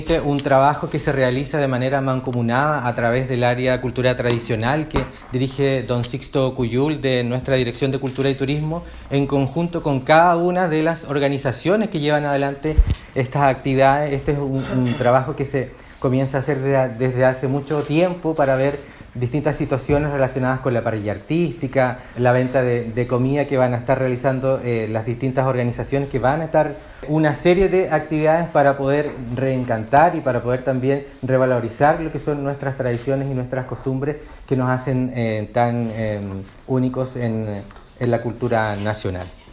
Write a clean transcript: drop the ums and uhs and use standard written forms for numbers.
Un trabajo que se realiza de manera mancomunada a través del área Cultura Tradicional que dirige don Sixto Cuyul de nuestra Dirección de Cultura y Turismo, en conjunto con cada una de las organizaciones que llevan adelante estas actividades. Este es un trabajo que se comienza a hacer desde hace mucho tiempo para ver distintas situaciones relacionadas con la parrilla artística, la venta de comida que van a estar realizando las distintas organizaciones, que van a estar una serie de actividades para poder reencantar y para poder también revalorizar lo que son nuestras tradiciones y nuestras costumbres que nos hacen tan únicos en la cultura nacional.